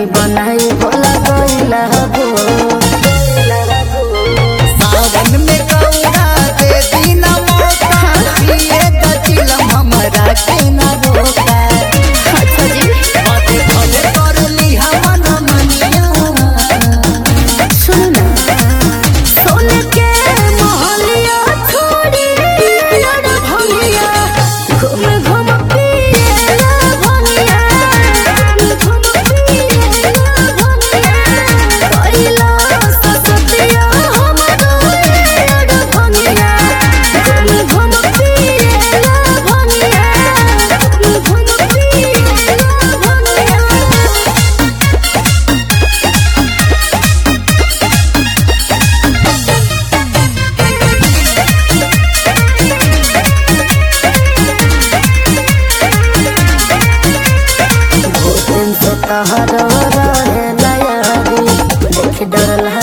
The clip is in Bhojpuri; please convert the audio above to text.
बनाई बोला गईला हो सावन में गौरा दे दीना मौका पिए दचिलम हमरा के ना रोका। अच्छा जी बाते भले कर लिहा मन मनिया सुन सोन के मोहलिया छोड़ी लड़ भंगिया घूम घूम पिएला भंगिया घूम पिएला भंगिया कोइला ससतिया हमरो लड़ भंगिया घूम घूम पिएला भंगिया घूम पिएला भंगिया। भूतन से तहरो रहे नयारी देख डर